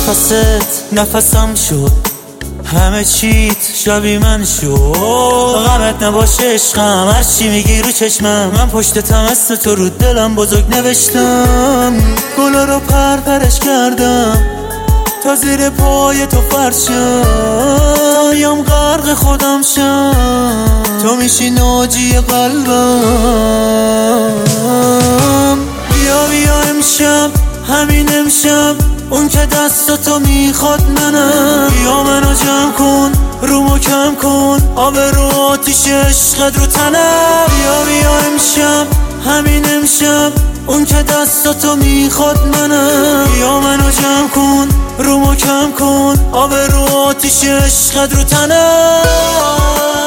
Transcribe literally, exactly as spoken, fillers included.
نفست نفسم شد، همه چیت شبیه من شد. غمت نباشه عشقم، هرچی میگی رو چشمم، من پشتتم اسم تو رو دلم بزرگ نوشتم. گلا رو پرپرش کردم تا زیر پای تو فرشم، تا میام غرق خودم شم، تو میشی ناجی قلبم. بیا بیا امشب، همین امشب، اون که دستاتو میخواد منم. بیا منو جمع کن، رومو کم کن، آب رو آتیش عشقت رو تنم. بیا بیا امشب، همین امشب، اون که دستاتو میخواد منم. بیا منو جمع کن، رومو کم کن، آب رو آتیش عشقت رو تنم.